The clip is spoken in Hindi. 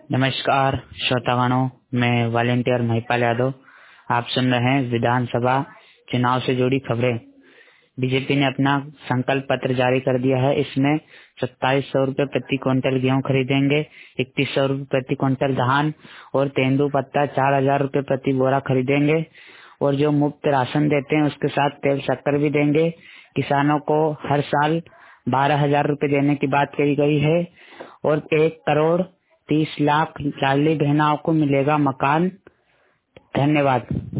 नमस्कार श्रोतागणों, मैं वॉलेंटियर महिपाल यादव। आप सुन रहे हैं विधानसभा चुनाव से जुड़ी खबरें। बीजेपी ने अपना संकल्प पत्र जारी कर दिया है। इसमें 2700 रुपये प्रति क्विंटल गेहूं खरीदेंगे, 3100 रुपये प्रति क्विंटल धान और तेंदुपत्ता 4000 रुपये प्रति बोरा खरीदेंगे। और जो मुफ्त राशन देते हैं उसके साथ तेल शक्कर भी देंगे। किसानों को हर साल 12,000 रुपये देने की बात कही गई है और 1,30,00,000 लाडली बहनाओं को मिलेगा मकान। धन्यवाद।